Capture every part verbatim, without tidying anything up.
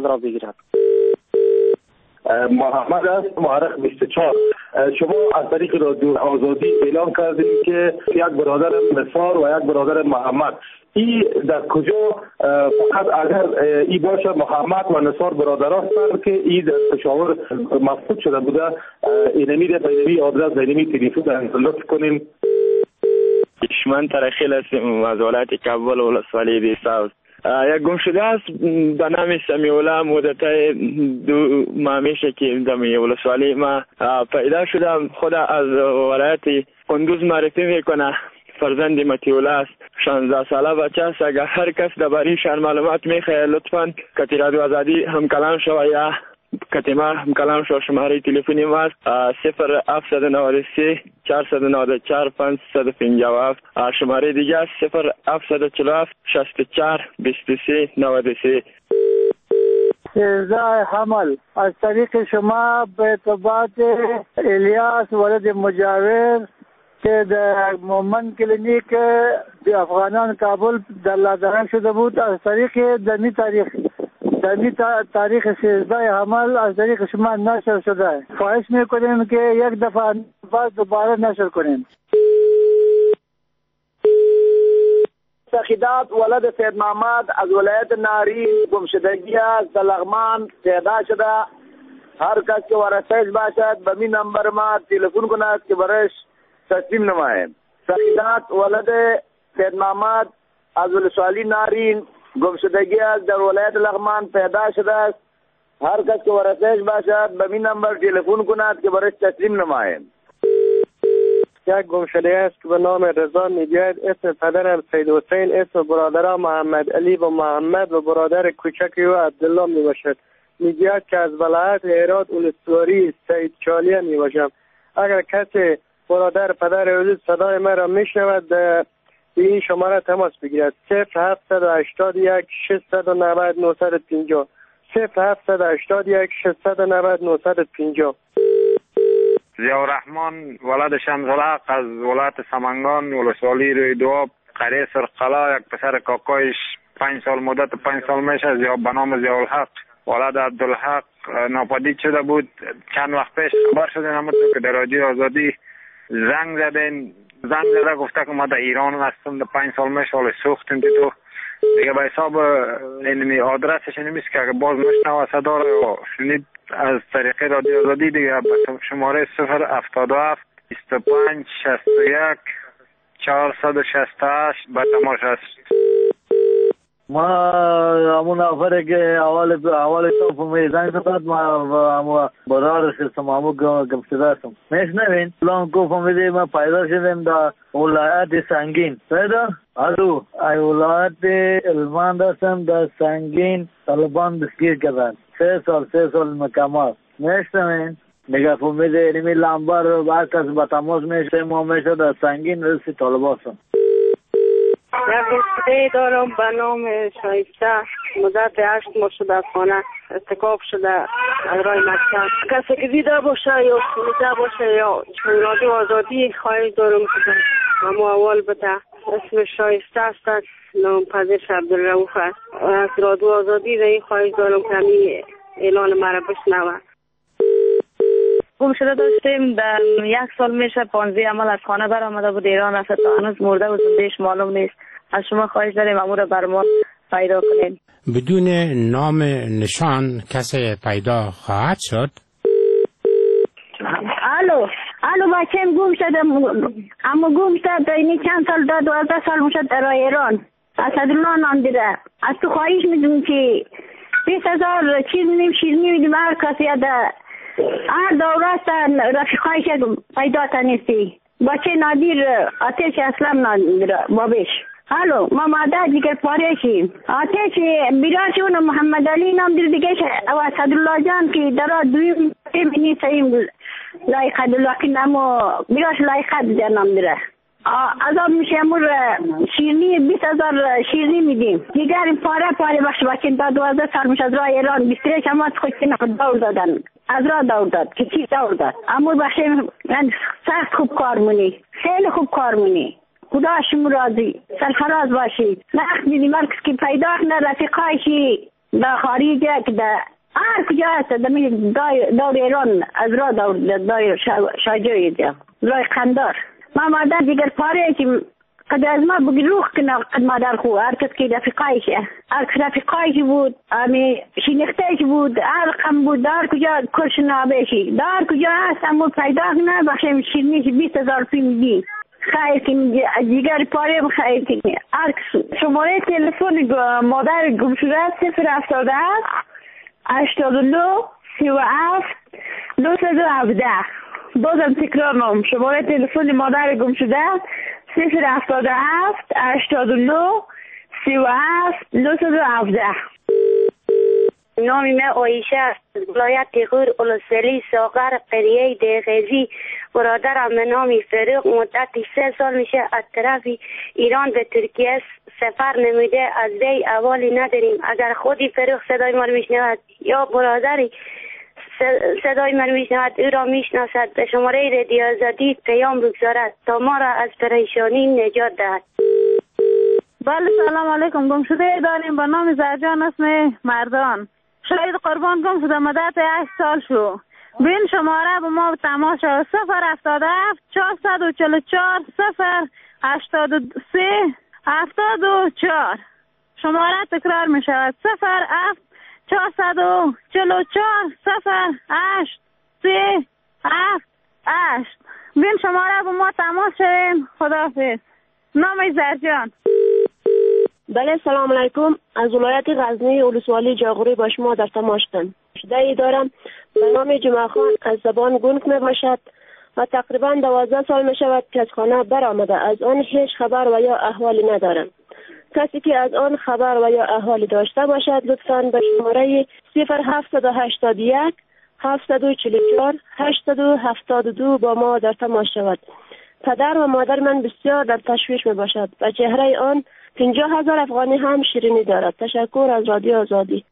خود را بگیرد. محمد است، معرخ بیست و چهار. شما از طریق رادیو آزادی اعلام کردید که یک برادر نثار و یک برادر محمد، این در کجا؟ فقط اگر ای باشه محمد و نثار برادر هستند که این در پشاور مفقود شده بوده، اینمی در اینمی آدرس اینمی تلفن لطف کنین. من ترخیل هستم از ولایت کابل ولسوالی بیساوس. یک گم شده است به نام سمیولا، مدت دو ماه میشه که در ولسوالی ما پیدا شدم. خود از ولایت قندوز معرفی میکنه، فرزند متیولا است، شانزده ساله بچه است. اگر هر کس درباره شان معلومات میخواد لطفاً کتی رادیو آزادی هم کلام شو یا کتیما هم کلام شو. شماره تلفنی ما است صفر هفت نه سه چهار نه چهار پنج پنجاه و هفت. شماره دیگه است صفر هفت چهار هفت شصت و چهار بیست و سه نود و سه. سیزده حمل از طریق شما به ارتباط الیاس ولد مجاور که در مومن کلینیک افغانان کابل در لادرنگ شده بود، از طریق دمی تاریخ دمی تاریخ سیزده حمل از طریق شما نشر شده. خواهش میکنیم که یک دفعه بعد دوباره نشر کنیم. سخیدات ولد سید محمد از ولایت نارین گمشدگی است، در لغمان پیدا شده. هر کس که ورثه‌اش باشد به می نمبر ما تلفن کند که برایش تسلیم نماییم. سخیدات ولد سید محمد از ولسوالی نارین گمشدگی است، در ولایت لغمان پیدا شده است. هر کس که ورثه‌اش باشد به می نمبر تلفن کند که برایش تسلیم نماییم. یک گمشده است که به نام رضا میگوید. اسم پدرم سید حسین، اسم برادرم محمد علی و محمد و برادر کوچک او عبدالله می باشد. میگوید که از ولایت هرات اولسواری سید چالیه می باشم. اگر کسی برادر پدر حضور صدای مرا میشنود به این شماره تماس بگیرد. صفر هفت هشتاد یک ششصد و نود نهصد و پنجاه صفر هفت هشتاد یک ششصد و نود نهصد و پنجاه. ضیاءالرحمن ولد شمس‌الحق از ولایت سمنگان ولسوالی روی دواب قریه سرقلا، یک پسر کاکایش پنج سال مدت پنج سال میشه زیاد به نام ضیاءالحق ولد عبدالحق ناپدید شده بود. چند وقت پیش خبر شدین همونطور که در رادیو آزادی زنگ زدین، زنگ زده گفته که ما در ایران هستم، در پنج سال میشه حال سوختیم تو دیگه به حساب اینمی آدرسش نمیست که اگه باز مشنوه صدا رو شنید از طریق رادیو آزادی دیگه به شماره صفر هفتاد و هفت بیست و پنج شصت و یک چهارصد و شصت و هشت به تماس است. ما همون نفره که اول اول تو فهمید زنگ زد، ما همون برادرش هستم، همون گمشده هستم. میشنوین؟ الان کو فهمیدی ما پیدا شدیم در ولایت سنگین. پیدا؟ الو ای ولایت المان هستم در سنگین. طالبان دستگیر کردن. سه سال سه سال مکمل. میشنوین؟ نگاه فهمیدی اینمی لامبر رو هر کس با تماس میشه ما میشه در سنگین رسی طالبان هستم. یک گمشده دارم به نام شایسته، مدت هشت ماه شده از خانه ارتکاب شده از راه مکتب. کسی که دیده باشه یا شنیده باشه یا رادیو آزادی خواهش دارم که همو اول بده. اسم شایسته است، نام پدرش عبدالرؤوف است. از رادیو آزادی در این خواهش دارم که همین اعلان مرا بشنوه. گمشده داشتیم در یک سال میشه پانزده عمل از خانه برآمده بود ایران است، تا هنوز مرده و زندهش معلوم نیست. از شما خواهش داریم امور رو بر ما پیدا کنین. بدون نام نشان کسی پیدا خواهد شد؟ الو الو بچه‌م گم شده، اما گم شده اینی چند سال داد دوازده سال میشد در ایران. اسدالله نام دیده. از تو خواهش میدونم که بیست هزار چیز میدیم شیرینی میدیم هر کسی ده هر دوره است رفیقای که پیدا تنیستی. بچه نادیر آتش اسلام نادیر بابش. الو ما مادر دیگر پارشیم. آتش بیراشون محمد علی نام دیر دیگه و اسدالله جان که درا دویم بینی سیم لایقه دلوکی نمو بیراش لایقه در نام دیره. از آب میشه امور شیرنی بیست هزار شیرنی میدیم. دیگر پاره پاره باشه بچه دا دوازده سال میشه از راه ایران بیستریش هم از خوشتی نخود دور دادن. از راه دور داد که چی دور داد. امور باشه من سخت خوب کار مونی. خیلی خوب کار مونی. خدا شما راضی. سرفراز باشی. نخ میدیم هر کس که پیدا کنه رفیقایشی در خارج که در هر کجا هست در دور ایران از را دور دور شاجوی دیا رای قندار ما مادر دیگر پاره که قد از ما بگی روح کنه قد مادر خو هر کس که رفیقایشه هر کس رفیقایش بود امی شینختهش بود هر قم بود در کجا کرش نابشی در کجا هست اما پیدا نه بخشیم شیرینیش بیست هزار فیلم دی خیر کنی دیگر پاره خیر کنی هر کس شماره تلفن مادر گم شده صفر هفتاد هفت هشتاد و نه سی و هفت نهصد و هفده. بازم تکرار نام شماره تلفن مادر گم شده صفر هفتاد و هفت هشتاد و نه سی و هفت نهصد و هفده. نام من عایشه است، ولایت غور اولوسولی ساغر قریه دیغزی. برادرم به نام فاروق مدتی سه سال میشه از طرف ایران به ترکیه سفر نمیده. از وی احوالی نداریم. اگر خودی فاروق صدای ما رو میشنود یا برادری صدای من میشنود او را میشناسد به شماره رادیو آزادی پیام بگذارد تا ما را از پریشانی نجات دهد. بله سلام علیکم. گم شده داریم به نام زرجان اسم مردان. شاید قربان گم شده مدت هشت سال شو. بین شماره به ما تماس شد صفر هفتاد و هفت چهارصد و چهل و چهار صفر هشتاد و سه هفتاد و چهار. شماره تکرار می شود صفر هفت چهارصد و چهل و چهار صفر هشت سه هفت هشت. بین شماره به ما تماس شدیم. خداحافظ. نام زرجان. بله سلام علیکم. از ولایت غزنی اولوسوالی جاغوری با شما در تماس هستم. شده دارم به نام جمعه خان از زبان گونگ می باشد و تقریبا دوازده سال می شود که از خانه برآمده. از آن هیچ خبر و یا احوالی ندارم. کسی که از آن خبر و یا احوالی داشته باشد لطفاً به شماره صفر هفتصد و هشتاد و یک هفتصد و چهل و چهار هشتصد و هفتاد و دو با ما در تماس شود. پدر و مادر من بسیار در تشویش می باشد و چهره آن پنجاه هزار افغانی هم شیرینی دارد. تشکر از رادیو آزادی.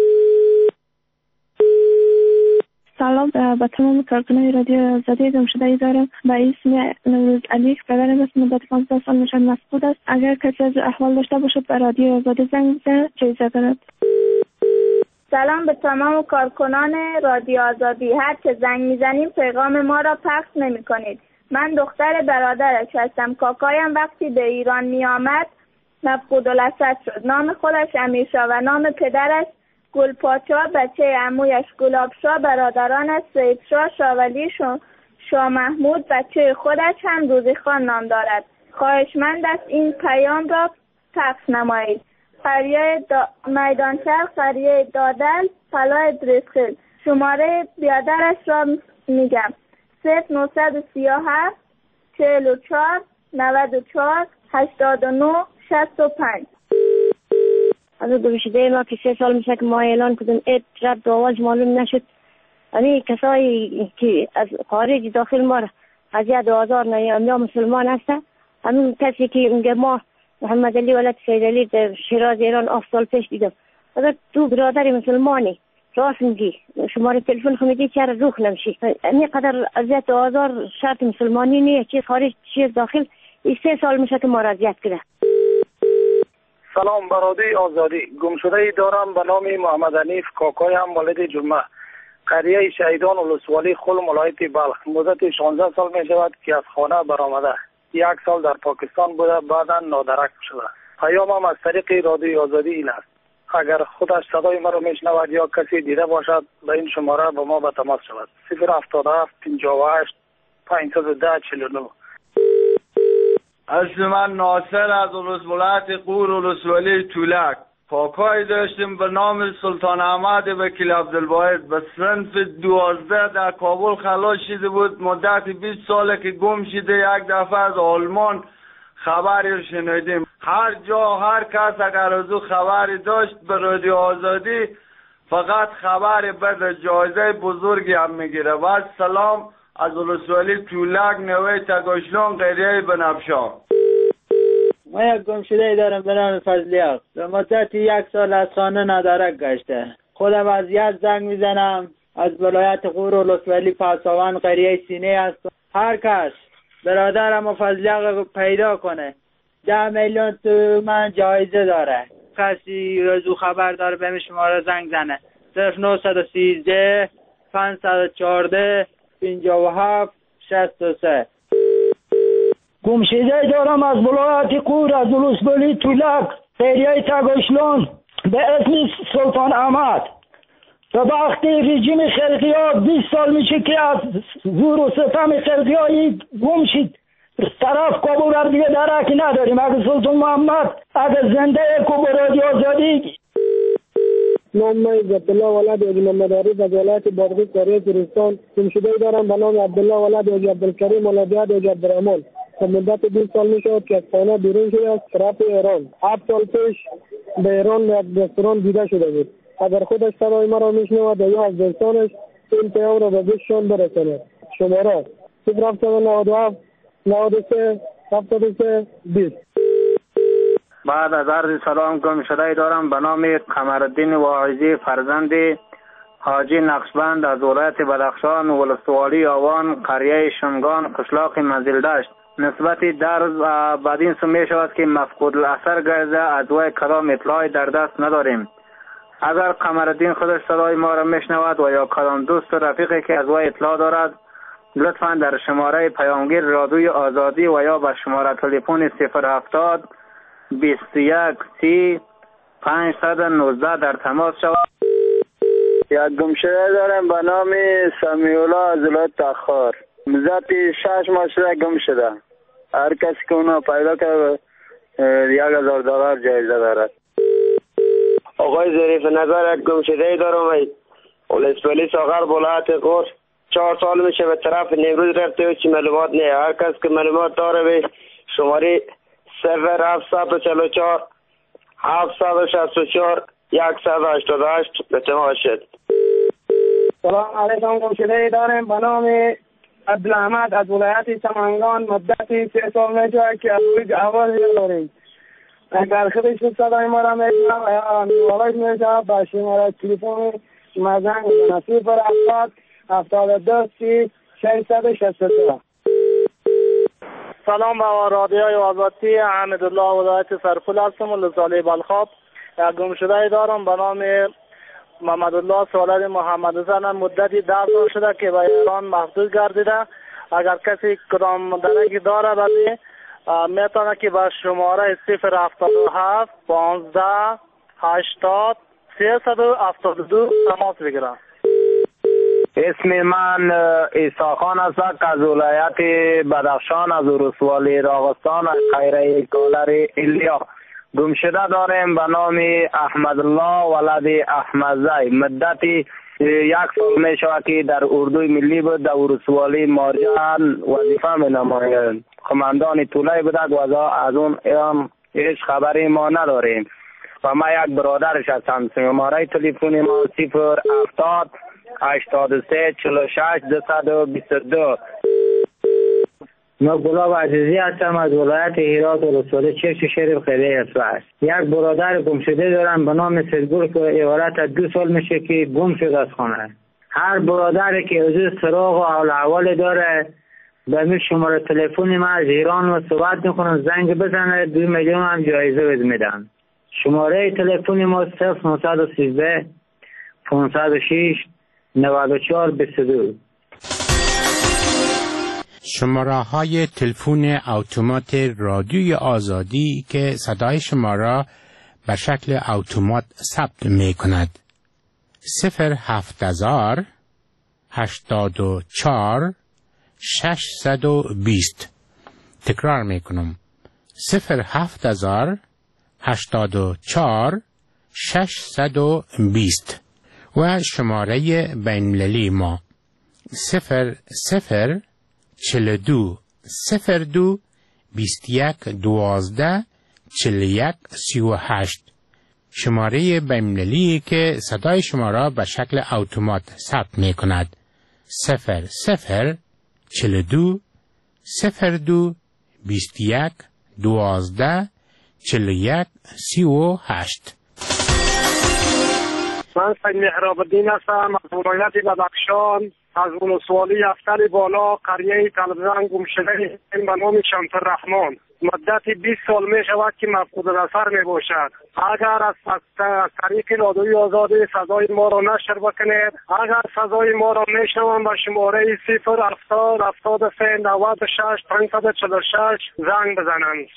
سلام به تمام کارکنان رادیو آزادی. گم شده دارم به اسم نوروز علی. پدرم اسم مدت پانزده سال نشان مسعود است. اگر کسی از احوال داشته باشد به رادیو آزادی زنگ بزنه جایزه دارد. سلام به تمام کارکنان رادیو آزادی. هر چه زنگ میزنیم پیغام ما را پخش نمی کنید. من دختر برادرش هستم. کاکایم وقتی به ایران می آمد مفقود الاسد شد. نام خودش امیرشاه و نام پدرش گلپاچا، بچه عمویش گلابشاه، برادرانش سیدشاه، شاولی، شاه, شاه محمود، بچه خودش هم روزیخان نام دارد. خواهشمند است این پیام را پخش نمایید. قریه دا... میدانچرخ، قریه دادل، پلای درسخیل. شماره بیادرش را میگم صفر نهصد و سی و هفت چهل و چهار نود و چهار هشتاد و نه شصت و پنج. از گم شده ما که سه سال میشه که ما اعلان کردیم اید رد آواز معلوم نشد. یعنی کسایی که از خارج داخل ما اذیت و آزار نمیدن یا مسلمان هستن. همین کسی که میگه ما محمد علی ولد سید علی در شیراز ایران هفت سال پیش دیدم. اگر تو برادر مسلمانی راست میگی شماره تلفن خمیدی چرا روح نمیشی. این قدر اذیت و آزار شرط مسلمانی نیست. چیز خارج چیز داخل این سه سال میشه که ما را اذیت کرده. سلام برادری آزادی. گم شده ای دارم به نام محمد حنیف. کاکایم والد جمعه. قریه شهیدان اولوسوالی خلم ولایت بلخ. مدت شانزده سال می شود که از خانه برآمده. یک سال در پاکستان بوده بعدا نادرک شده. پیامم از طریق رادیو آزادی این است. اگر خودش صدای ما رو میشنود یا کسی دیده باشد به این شماره با ما به تماس شود. صفر هفتاد و هفت پنجاه و هشت پانصد و ده چهل و نه. اسم من ناصر از ولایت غور اولوسوالی تولک. کاکایی داشتیم به نام سلطان احمد وکیل عبدالواحد. به صنف دوازده در کابل خلاص شده بود. مدت بیست ساله که گم شده. یک دفعه از آلمان خبری شنیدیم. هر جا هر کس اگر از او خبری داشت به رادیو آزادی فقط خبری بده. جایزه بزرگی هم میگیره. و سلام از اولوسوالی تولک نوی تگاشلون قریه بنفشان. ما یک گم شده دارم به نام فضلیاق. به مدت یک سال از خانه ندارک گشته. خودم از یاد زنگ میزنم از ولایت غور اولوسوالی پاسوان قریه سینه هست. هر کس برادرم و فضلیاق پیدا کنه ده میلیون تومان جایزه داره. کسی از او خبر داره به شماره زنگ زنه. صفر نه یک سه پنج یک چهار پنجاه و هفت شصت و سه. گمشده دارم از ولایت قور از ولسوالی تولک قریه تگاشلون به اسم سلطان احمد. و وقتی رژیم خرقی ها بیست سال میشه که از زور و ستم خرقی هایی گم شد. طرف کابل را دیگه درکی نداریم. اگه سلطان محمد اگه زنده کو به رادیو آزادی. نام من عبدالله ولد حاجی محمد عارف از ولایت بادغیس قریه کوهستان گمشده دارم به نام عبدالله ولد حاجی عبدالکریم ولادیت حاجی عبدالرحمن. تا مدت بیست سال می شود که از خانه بیرون شده از طرف ایران. هفت سال پیش به ایران یک رستوران دیده شده بود. اگر خودش صدای مرا میشنود یا از دوستانش این پیام را به گوششان برساند. شماره صفر هفت نود و هفت نود و سه هفتاد و سه بیست. بعد از عرض سلام گمشده دارم به نام قمرالدین واعظی فرزند حاجی نقشبند از ولایت بدخشان ولسوالی آوان قریه شمگان قشلاق منزلدشت. نسبت در بعد این سو می شود که مفقود الاثر گرده از وی کدام اطلاعی در دست نداریم. اگر قمرالدین خودش صدای ما را میشنود و یا کدام دوست و رفیقی که از وی اطلاع دارد لطفا در شماره پیامگیر رادیوی آزادی و یا به شماره تلفن صفر هفتاد بیست و یک سی پانصد و نوزده در تماس شود. یک گمشده دارم به نام سمیولا از ولایت تخار. مدت شش ماه شده گم شده. هر کسی که اونو پیدا کرد یک هزار دلار جایزه دارد. آقای ظریف نظر یک گمشده دارم ولسوالی ساغر ولایت قور. چهار سال میشه به طرف نیمروز رفته و چی معلومات نه. هر کس که معلومات داره به شماره صفر هفتصد و چهل و چهار هفتصد و شصت و چهار صد و هشتاد و هشت به تماس شد. سلام علیکم. گمشده دارم به نام عبدالحمد از ولایت سمنگان. مدت سه سال میشه که از روی اول داریم. اگر خودش صدای ما را میشنم و یا میوالایش میشه با شماره تلفن مزنگ بزنه صفر هفتاد هفتاد و دو سی ششصد و شصت و دو. سلام با رادیوی آزادی حمیدالله ولایت سرپول هستم ولسوالی بلخاب. یک گمشده دارم به نام محمد الله سالد محمد زن. مدتی ده سال شده که به ایران محبوس گردیده. اگر کسی کدام درکی داره بدی میتونه که به شماره صفر هفتاد و هفت پانزده هشتاد سیصد و هفتاد و دو تماس بگیرم. اسم من عیسی خان است از ولایت بدخشان از ولسوالی راغستان از قریه کالر ایلیا. گمشده داریم به نام احمد الله ولد احمدزی. مدتی یک سال می شود که در اردوی ملی بود در ولسوالی مارجان وظیفه می نماید. قماندان طوله بوده و از اون هیچ خبری ما نداریم. و ما یک برادرش هستم. شماره تلفن ما صفر هفتاد هشتاد و سه چهل و شش دویست و بیست و دو. ما گلاب عزیزی هستم از ولایت هرات ولسوالی چشم شریف قریه اسفر. یک برادر گم شده دارم به نام سرگور که عبارت از دو سال میشه که گم شده از خانه. هر برادری که از سراغ و حال احوال داره به می شماره تلفن ما از ایران و صحبت میکنم زنگ بزنه دو میلیون هم جایزه بد میدن. شماره تلفن ما صفر نه یک سه پانصد و شش نود و چهار بیست و دو. شماره های تلفن اتومات رادیوی آزادی که صدای شما را به شکل اتومات ثبت می کند. صفر هفت هزار هشتاد و چهار ششصد و بیست. تکرار می کنم. صفر هفت هزار هشتاد و چهار ششصد و بیست. و شماره بین‌المللی ما صفر صفر چهل دو صفر دو بیست یک دوازده چهل یک سی و هشت. شماره بین‌المللی که صدای شما را به شکل اتومات ثبت می کند. صفر صفر چهل دو صفر دو بیست یک دوازده چهل یک سی و هشت. من سید محراب الدین هستم از ولایت بدخشان از ولسوالی افتر بالا قریه تلبزن گمشده به نام شمس الرحمن. مدت بیست سال می شود که مفقود البصر می باشد. اگر از از طریق رادیوی آزادی صدای ما را نشر بکنید، اگر صدای ما را می شنوند به شماره صفر هفتاد هفتاد و سه نود و شش پانصد و چهل و شش زنگ بزنند.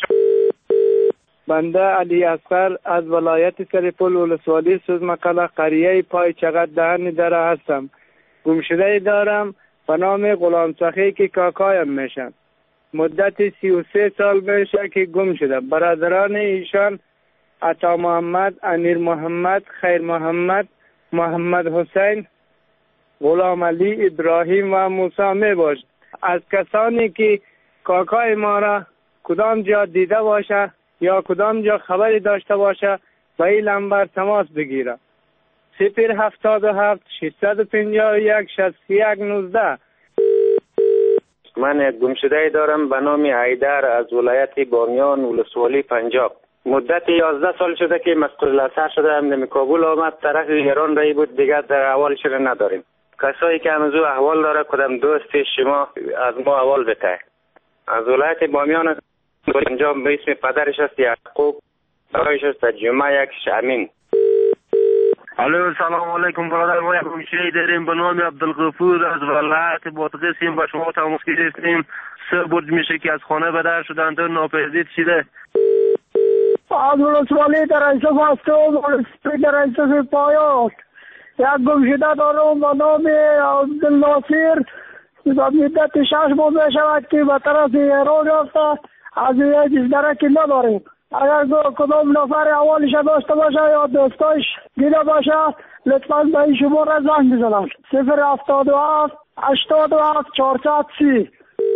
بنده علی اصغر از ولایت سرپل ولسوالی سوزمقله قریه پای چقدر دهن دره هستم. گمشده دارم به نام غلام سخی که کاکایم میشن. مدت سی و سه سال میشه که گم شده. برادران ایشان عطا محمد، امیر محمد، خیر محمد، محمد حسین، غلام علی، ابراهیم و موسی می باشد. از کسانی که کاکای ما را کدام جا دیده باشه یا کدام جا خبری داشته باشه با این لمبر تماس بگیره. صفر هفتاد و هفت ششصد و پنجاه و یک شصت و یک نوزده. من یک گمشده دارم به نام حیدر از ولایت بامیان ولسوالی پنجاب. مدت یازده سال شده که مسئول البصر شده. هم کابل آمد طرف ایران رایی بود، دیگر در احوالش را نداریم. کسایی که همزو احوال داره کدام دوست شما از ما احوال بده. از ولایت بامیان پنجاب به اسم پدرش است یعقوب، برایش است جمعه یک شامین. الو سلام علیکم برادر. ما یک گمشده داریم به نام عبدالغفور از ولایت بادغیس. با شما تماس گرفتیم. سه برج میشه که از خانه به در شدند و ناپدید شده. از ولسوالی در ایسف هستم، ولسوالی در ایسف پایات. یک گمشده دارم به نام عبدالناصر. به مدت شش ماه می شود که به طرف ایران رفته. از یک درکی نداریم. اگر کدام نفر اولش داشته باشه یا دوستایش دیده باشه لطفاً به این شماره زنگ بزنم. صفر هفتاد و هفت هشتاد و هفت چهارصد سی.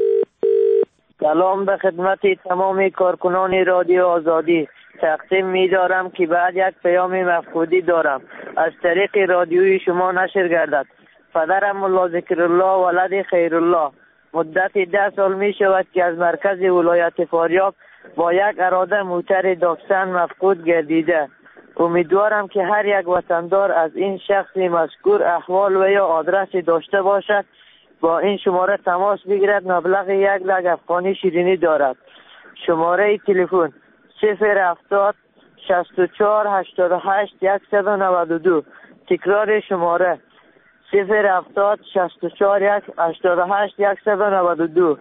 سلام به خدمت تمام کارکنان رادیو آزادی. تقسیم می دارم که بعد یک پیام مفقودی دارم از طریق رادیوی شما نشر گردد. پدرم ملا ذکرالله ولد خیرالله مدت ده سال می شود که از مرکز ولایت فاریاب با یک اراده موتر داکسن مفقود گردیده. امیدوارم که هر یک وطندار از این شخص مذکور احوال و یا آدرس داشته باشد با این شماره تماس بگیرد. مبلغ یک لک افغانی شیرینی دارد. شماره تلفن صفر هفتاد شصت و چهار هشتاد و هشت صد و نود و دو. تکرار شماره صفر هفتاد شصت و چهار هشتاد و هشت صد و نود و دو.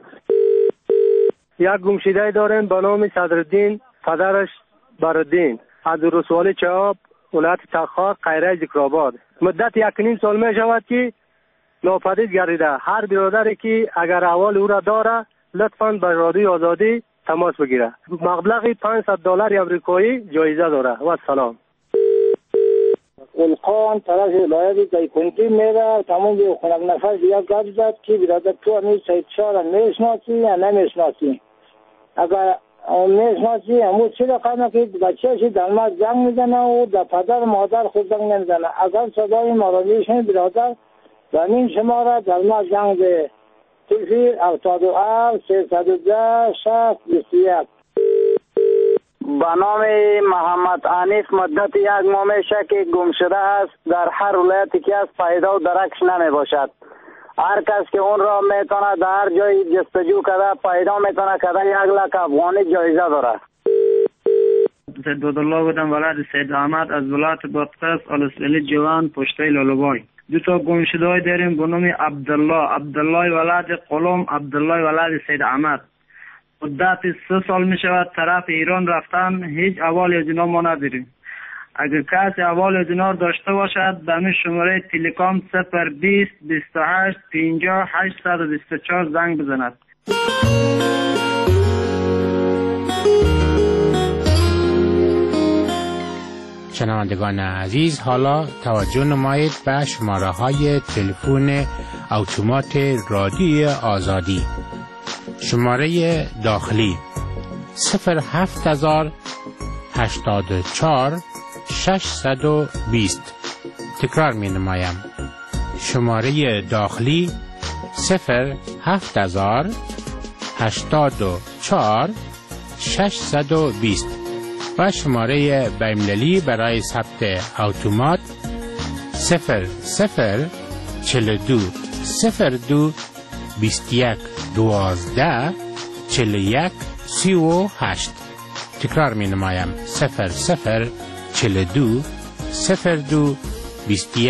یک گمشده داریم به نام صدرالدین، پدرش برالدین، از ولسوالی چهاب ولایت تخار قریه ذکرآباد. مدت یک نیم سال می شود که ناپدید گردیده. هر برادری که اگر احوال او را داره لطفاً به رادیو آزادی تماس بگیره. مبلغ پانصد دلار امریکایی جایزه داره. و سلام. القان طرف ولایت دایکنتی میره. تمام به خونک نفر دیگه گفت زد که برادر تو امیر سید شاه را میشناسی یا نمیشناسی؟ اگر میشناسی همون چی رقمه که بچهش در ما زنگ میزنه و در پدر مادر خود زنگ نمیزنه. اگر صدای ما را میشنی برادر و این شما را در ما زنگ به صفر هفتاد و هفت سیصد و ده شصت بیست و یک. به نام محمد انیس مدت یک ماه میشه که گم شده است. در هر ولایتی که از پیدا و درکش نمی باشد. هر کس که اون را میتونه در هر جای جستجو کرده پیدا میتونه کرده یک لک افغانی جایزه داره. سید عبدالله بودم ولد سید احمد از ولایت بادغیس ولسوالی جوان پشته لالوبای. دو تا گم شده های داریم به نام عبدالله عبدالله ولد قلم، عبدالله ولد سید احمد. مدت سه سال می شود طرف ایران رفتن. هیچ احوال از اینا ما نداریم. اگر کسی احوال از اینا داشته باشد به همین شماره تلکام صفر بیست بیست و هشت پنجاه هشتصد و بیست و چهار زنگ بزند. شنوندگان عزیز، حالا توجه نمایید به شماره های تلفن اتومات رادیوی آزادی. شماره داخلی صفر هفت هزار هشتاد و چهار ششصد و بیست. تکرار می نمایم. شماره داخلی صفر هفت هزار هشتاد و چهار ششصد و بیست و شماره بین‌المللی برای ثبت اتومات صفر صفر چهل و دو صفر دو بیست و یک دوازده چهل و یک سی و هشت. تکرار می نمایم: صفر صفر چل دو صفر دو بیست